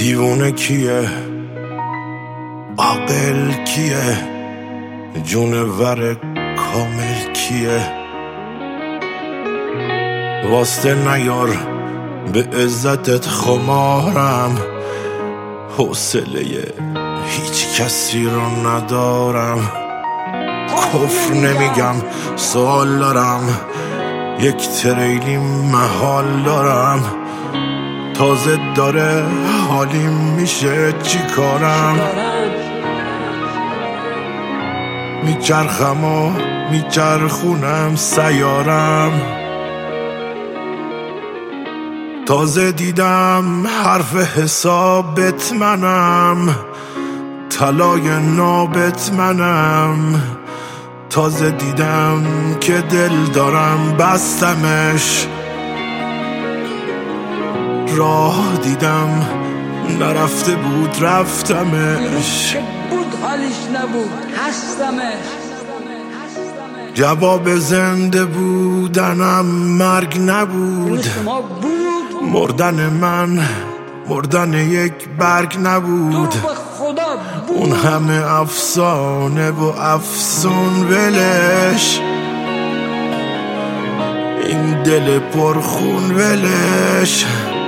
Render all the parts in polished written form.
دیوونه کیه، عاقل کیه، جونور کامل کیه؟ واسطه نیار به عزتت خمارم، حوصله هیچ کسی رو ندارم. کفر نمیگم سوال دارم، یک تریلی محال دارم. تازه داره حالیم میشه چی کارم؟ میچرخم و میچرخونم سیارم. تازه دیدم حرف حسابت منم، طلای نابت منم. تازه دیدم که دل دارم بستمش، راه دیدم نرفته بود رفتمش. بود حالش نبود هستمش. جواب زنده بودنم مرگ نبود، مردن من مردن یک برگ نبود. اون همه افسانه و افسون ولش، این دل پرخون ولش.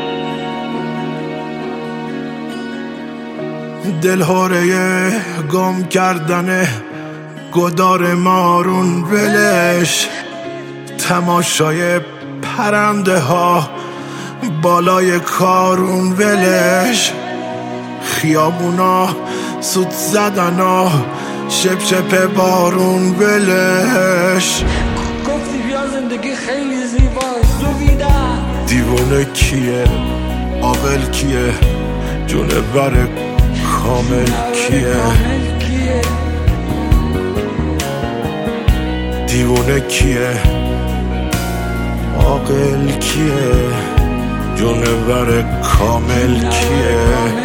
دل هاره گم کردن گدار مارون ولش. تماشای پرنده ها بالای کارون ولش. خیابونا سوت زدنا شپ شپ بارون ولش. گفتی بیا زندگی خیلی زیباست دویدم. دیوونه کیه، عاقل کیه، جونور کامل کیه؟ دیوونه کیه، عاقل کیه، جونور کامل کیه؟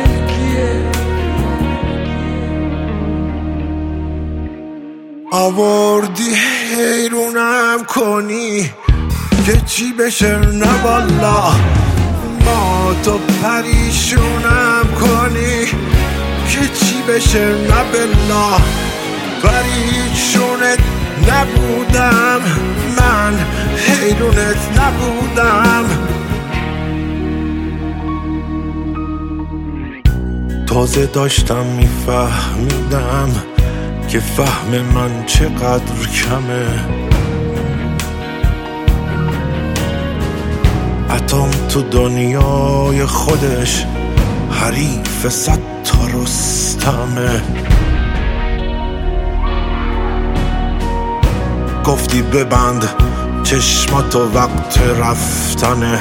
آوردی حیرونم کنی که چی بشه نه والا. ما تو پریشونم کنی که چی بشه نه بلا. پریشونت نبودم من، حیرونت نبودم. تازه داشتم میفهمیدم که فهم من چقدر کمه. اتم تو دنیای خودش حریف 100 تا رستمه. گفتی ببند چشماتو وقت رفتنه.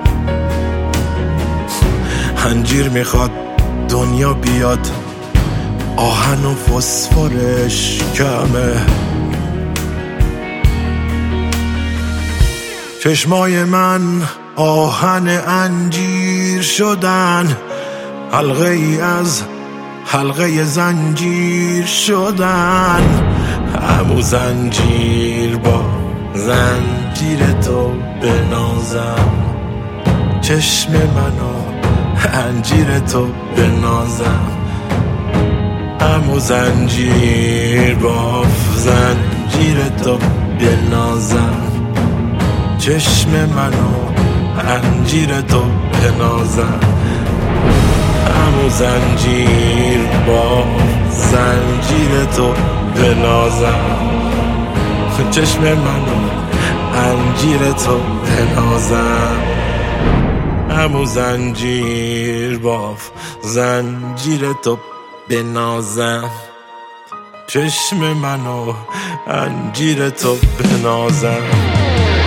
انجیر میخواد دنیا بیاد، آهن و فسفرش کمه. چشمای من آهن انجیر شدن، حلقه ای از حلقه زنجیر شدن. همو زنجیر با زنجیر تو بنازم، چشم منو انجیر تو بنازم. همو زنجیر با زنجیر تو بنازم، چشم منو انجیر تو بنازم. همو زنجیر با زنجیر تو بنازم، چشم منو انجیر تو بنازم. همو زنجیر با زنجیر تو بنازم، چشم منو انجیر تو بنازم.